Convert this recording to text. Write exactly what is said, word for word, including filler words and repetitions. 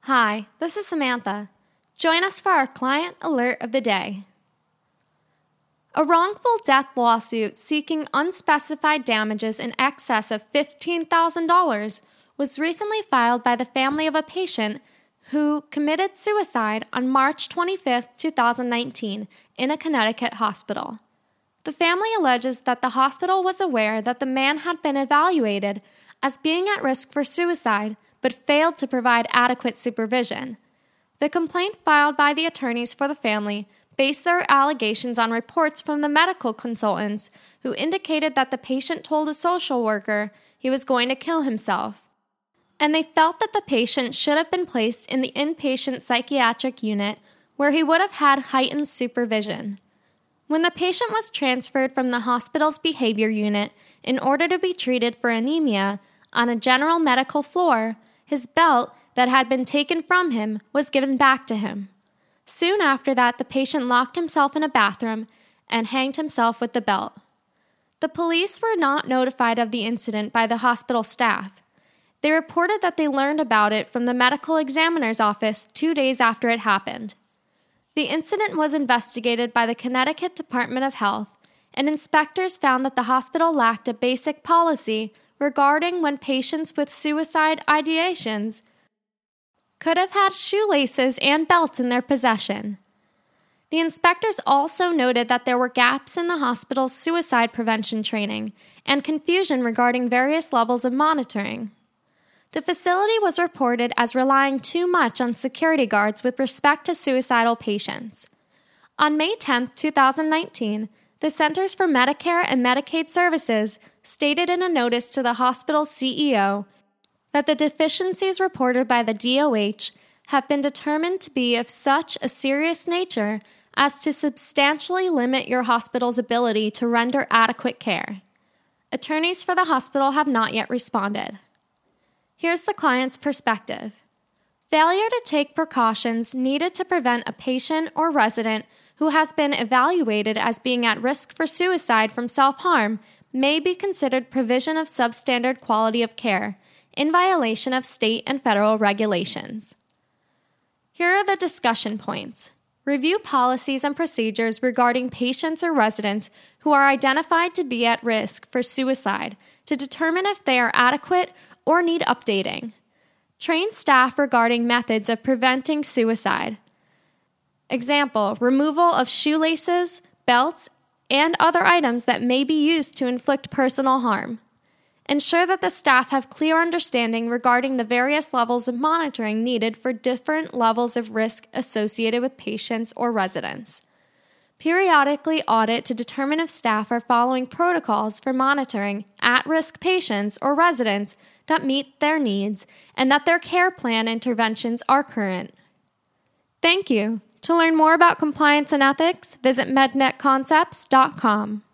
Hi, this is Samantha. Join us for our client alert of the day. A wrongful death lawsuit seeking unspecified damages in excess of fifteen thousand dollars was recently filed by the family of a patient who committed suicide on March twenty-fifth, twenty nineteen in a Connecticut hospital. The family alleges that the hospital was aware that the man had been evaluated as being at risk for suicide but failed to provide adequate supervision. The complaint filed by the attorneys for the family based their allegations on reports from the medical consultants who indicated that the patient told a social worker he was going to kill himself, and they felt that the patient should have been placed in the inpatient psychiatric unit where he would have had heightened supervision. When the patient was transferred from the hospital's behavior unit in order to be treated for anemia on a general medical floor, his belt that had been taken from him was given back to him. Soon after that, the patient locked himself in a bathroom and hanged himself with the belt. The police were not notified of the incident by the hospital staff. They reported that they learned about it from the medical examiner's office two days after it happened. The incident was investigated by the Connecticut Department of Health, and inspectors found that the hospital lacked a basic policy regarding when patients with suicide ideations could have had shoelaces and belts in their possession. The inspectors also noted that there were gaps in the hospital's suicide prevention training and confusion regarding various levels of monitoring. The facility was reported as relying too much on security guards with respect to suicidal patients. On May tenth, twenty nineteen, the Centers for Medicare and Medicaid Services stated in a notice to the hospital's C E O that the deficiencies reported by the D O H have been determined to be of such a serious nature as to substantially limit your hospital's ability to render adequate care. Attorneys for the hospital have not yet responded. Here's the client's perspective. Failure to take precautions needed to prevent a patient or resident who has been evaluated as being at risk for suicide from self-harm may be considered provision of substandard quality of care in violation of state and federal regulations. Here are the discussion points. Review policies and procedures regarding patients or residents who are identified to be at risk for suicide to determine if they are adequate or need updating. Train staff regarding methods of preventing suicide. Example, removal of shoelaces, belts, and other items that may be used to inflict personal harm. Ensure that the staff have clear understanding regarding the various levels of monitoring needed for different levels of risk associated with patients or residents. Periodically audit to determine if staff are following protocols for monitoring at-risk patients or residents that meet their needs and that their care plan interventions are current. Thank you. To learn more about compliance and ethics, visit mednet concepts dot com.